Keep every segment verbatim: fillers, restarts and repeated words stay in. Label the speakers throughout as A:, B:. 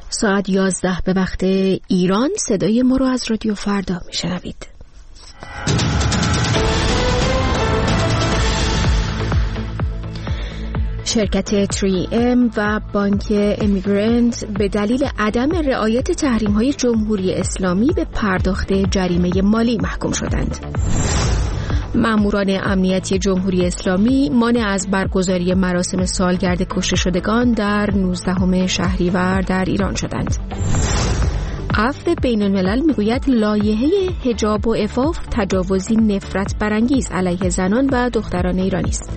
A: ساعت یازده به وقت ایران. صدای ما رو از رادیو فردا میشنوید. شرکت تری ام و بانک امیگرنت به دلیل عدم رعایت تحریم‌های جمهوری اسلامی به پرداخت جریمه مالی محکوم شدند. ماموران امنیتی جمهوری اسلامی مانع از برگزاری مراسم سالگرد کشته شدگان در نوزدهم شهریور در ایران شدند. عفو بین الملل میگوید لایحه حجاب و عفاف تجاوزی نفرت برانگیز علیه زنان و دختران ایرانی است.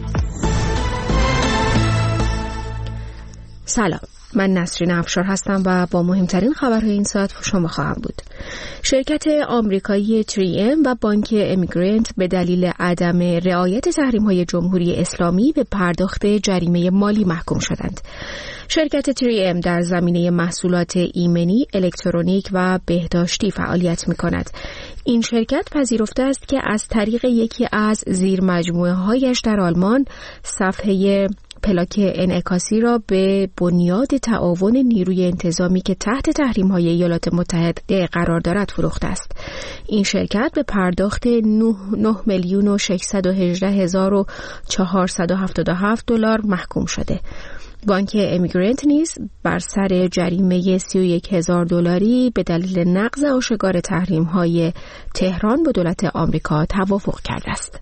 A: سلام، من نسرین افشار هستم و با مهمترین خبرهای این ساعت شما خواهم بود. شرکت آمریکایی تری ام و بانک امیگرنت به دلیل عدم رعایت تحریم‌های جمهوری اسلامی به پرداخت جریمه مالی محکوم شدند. شرکت تری ام در زمینه محصولات ایمنی، الکترونیک و بهداشتی فعالیت می‌کند. این شرکت پذیرفته است که از طریق یکی از زیرمجموعه‌هایش در آلمان صفحه پلاک انعکاسی را به بنیاد تعاون نیروی انتظامی که تحت تحریم‌های ایالات متحده قرار دارد فروخته است. این شرکت به پرداخت نه میلیون و ششصد و هجده هزار و چهارصد و هفتاد و هفت دلار محکوم شده. بانک امیگرنت نیز بر سر جریمه سی و یک هزار دلاری به دلیل نقض آشکار تحریم‌های تهران با دولت آمریکا توافق کرده است.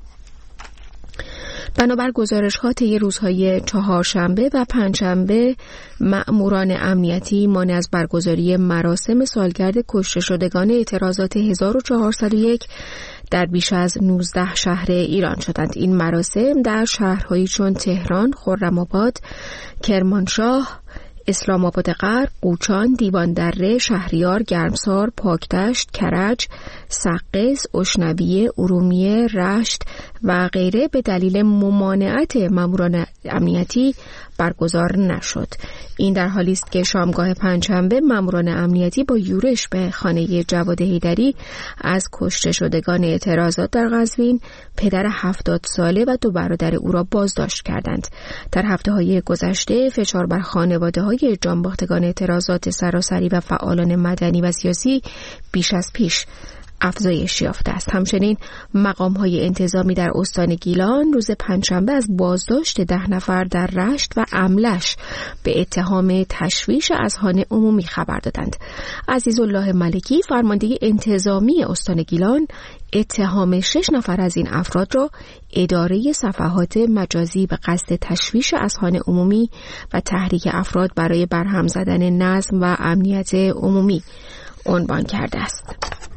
A: بنابر گزارش‌ها طی روزهای چهارشنبه و پنجشنبه مأموران امنیتی مانع از برگزاری مراسم سالگرد کشته شدگان اعتراضات هزار و چهارصد و یک در بیش از نوزده شهر ایران شدند. این مراسم در شهرهایی چون تهران، خرم‌آباد، کرمانشاه، اسلام آباد غرب، قوچان، دیوان دره، شهریار، گرمسار، پاکدشت، کرج، سقز، اشنویه، ارومیه، رشت و غیره به دلیل ممانعت ماموران امنیتی برگزار نشد. این در حالی است که شامگاه پنجشنبه ماموران امنیتی با یورش به خانه جواد حیدری از کشته شدگان اعتراضات در قزوین پدر هفتاد ساله و دو برادر او را بازداشت کردند. در هفته‌های گذشته فشار بر خانواده‌های جانباختگان اعتراضات سراسری و فعالان مدنی و سیاسی بیش از پیش افزایش یافته است. همچنین مقام‌های انتظامی در استان گیلان روز پنجشنبه از بازداشت ده نفر در رشت و املش به اتهام تشویش اذهان عمومی خبر دادند. عزیزالله ملکی فرمانده انتظامی استان گیلان اتهام شش نفر از این افراد را اداره صفحات مجازی به قصد تشویش اذهان عمومی و تحریک افراد برای برهم زدن نظم و امنیت عمومی عنوان کرده است.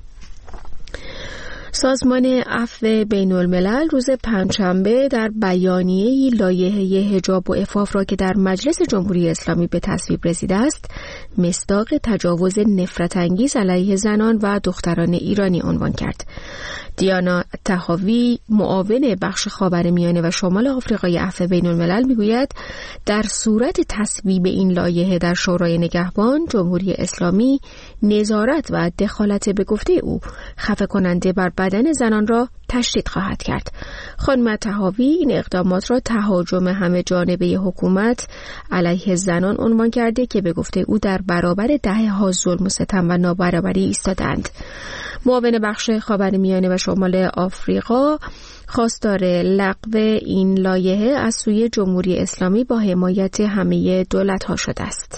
A: سازمان عفو بین الملل روز پنجشنبه در بیانیه‌ای لایحه حجاب و عفاف را که در مجلس جمهوری اسلامی به تصویب رسیده است مصداق تجاوز نفرت انگیز علیه زنان و دختران ایرانی عنوان کرد. دیانا طحاوی معاون بخش خاورمیانه و شمال آفریقای عفو بین الملل میگوید در صورت تصویب این لایحه در شورای نگهبان جمهوری اسلامی نظارت و دخالت به گفته او خفه کننده بر بدن زنان را تشدید خواهد کرد. خانم طحاوی این اقدامات را تهاجم همه جانبه حکومت علیه زنان عنوان کرده که به گفته او در برابر دهه‌ها ظلم و ستم و نابرابری ایستادند. معاون بخش خاورمیانه و شمال آفریقا خواستار لغو این لایحه از سوی جمهوری اسلامی با حمایت همه دولت‌ها شده است.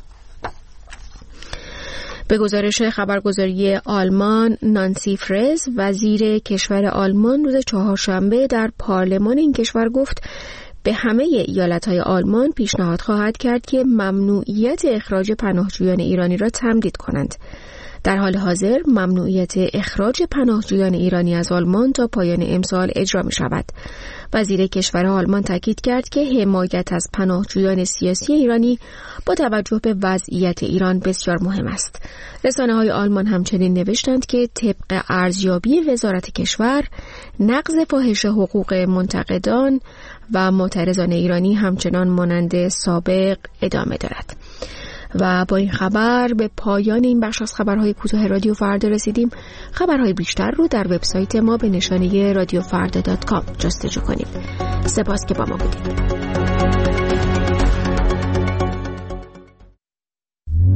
A: به گزارش خبرگزاری آلمان، نانسی فرز وزیر کشور آلمان روز چهارشنبه در پارلمان این کشور گفت به همه ایالت‌های آلمان پیشنهاد خواهد کرد که ممنوعیت اخراج پناهجویان ایرانی را تمدید کنند. در حال حاضر ممنوعیت اخراج پناهجویان ایرانی از آلمان تا پایان امسال اجرا می شود. وزیر کشور آلمان تاکید کرد که حمایت از پناهجویان سیاسی ایرانی با توجه به وضعیت ایران بسیار مهم است. رسانه‌های آلمان همچنین نوشتند که طبق ارزیابی وزارت کشور نقض فاحش حقوق منتقدان و معترضان ایرانی همچنان مانند سابق ادامه دارد. و با این خبر به پایان این بخش از خبرهای کوتاه رادیو فردا رسیدیم. خبرهای بیشتر رو در وبسایت ما به نشانی رادیو فردا دات کام جستجو کنید. سپاس که با ما بودید.